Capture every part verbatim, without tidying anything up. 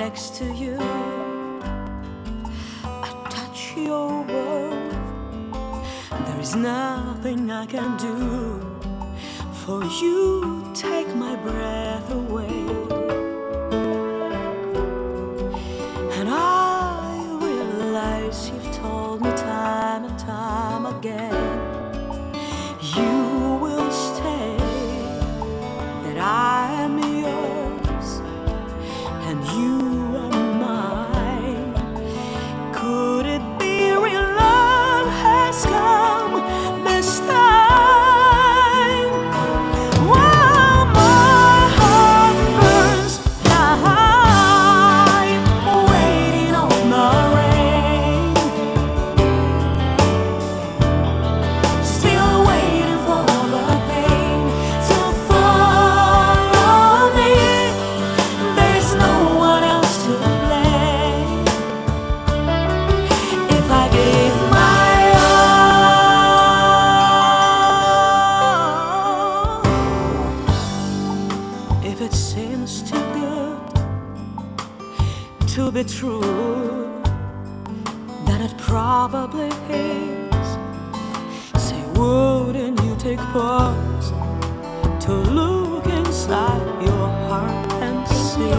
next to you. I touch your world. There is nothing I can do, for you take my breath away. And I realize you've told me time and time again you will stay, that I am yours and you are mine. Could it be real love has come this time? While my heart burns dry, waiting on the rain, still waiting for the pain to follow me. There's no one else to blame. If I gave my all, if it seems too good to be true, then it probably is. Say, wouldn't you take pause to look inside your heart and see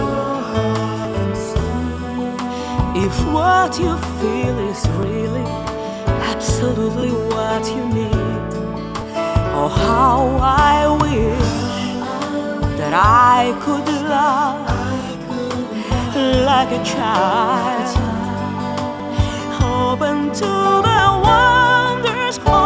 if what you feel is really absolutely what you need? Oh, how I wish that I could love like a child, open to the wonders.